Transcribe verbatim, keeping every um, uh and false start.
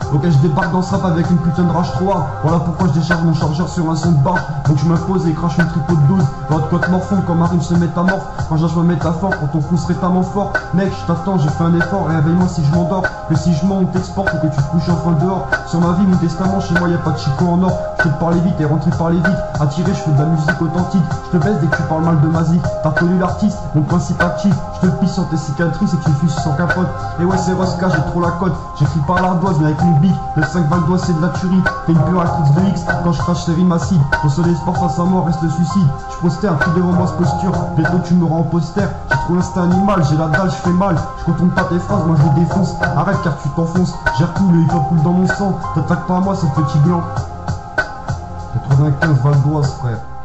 Ok, je débarque dans ce rap avec une putain de rage trois. Voilà pourquoi je décharge mon chargeur sur un son de barge. Donc je m'impose et crache une tripo de douze. Dans votre côte morphon comme un rime se métamorphe. Quand je me métaphore, quand ton coup serait tellement fort. Mec, je t'attends, j'ai fait un effort. Réveille-moi si je m'endors. Que si je mens, on t'exporte ou que tu te couches enfin dehors. Sur ma vie, mon testament, chez moi y a pas de chico en or. Je te parler vite et rentrer par les vides. Attiré, je fais de la musique authentique. Je te baisse dès que tu parles mal de ma zik. T'as connu l'artiste, mon principe actif. Je te pisse sur tes cicatrices et tu fuis sans capote. Et ouais, c'est Rosca, j'ai trop la cote. J'écris par l'ardoise, mais avec une bite. Le cinq val d'oie, c'est de la tuerie. T'es une pure actrice de X. Quand je crache, c'est rime acide. Ton seul espoir face à moi reste le suicide. Je postère, tout devant moi, ce posture. Bientôt, tu me rends poster. J'ai trop l'instinct animal, j'ai la dalle, je fais mal. Je contourne pas tes phrases, moi je les défonce. Arrête car tu t'enfonces. Gère tout, le hip-hop coule dans mon sang. T'attaques pas à moi, c'est petit blanc. quatre-vingt-quinze Val d'Oise, frère.